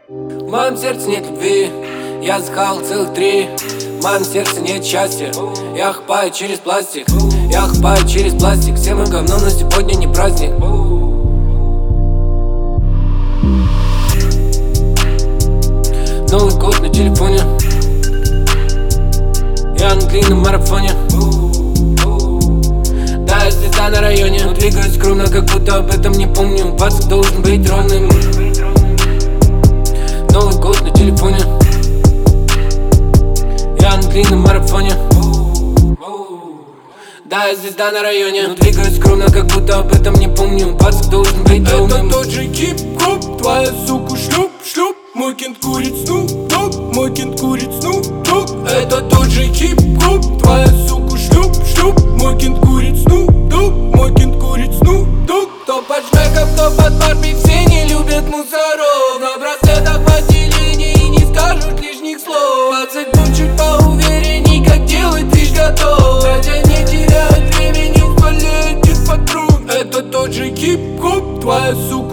В моем сердце нет любви, я захавал целых 3. В моем сердце нет счастья, я хапаю через пластик. Я хапаю через пластик, все мы говно, но сегодня не праздник. Новый год на телефоне, я на длинном марафоне. Да, я звезда на районе, но двигаюсь скромно, как будто об этом не помню. Пацак должен быть ровным. Новый год на телефоне, я на длинном марафоне. Да, я звезда на районе, но двигаюсь скромно, как будто об этом не помню. Пацак должен быть ровным. Это тот же хип-хоп, твоя сука шлюп-шлюп. Мой кент курит снуп-дог, мой кент курит снуп-дог. Это тот же хип-хоп, твоя сука шлюп-шлюп. Мой кент курит снуп-дог, мой кент курит снуп-дог. Кто под шмеком, кто под Барби, все не любят мусоров. На браслетах в отделении не скажут лишних слов. Пацак был чуть поуверенней, как делать лишь готов. Хотя не теряет времени в полете подруг. Это тот же хип-хоп, твоя сука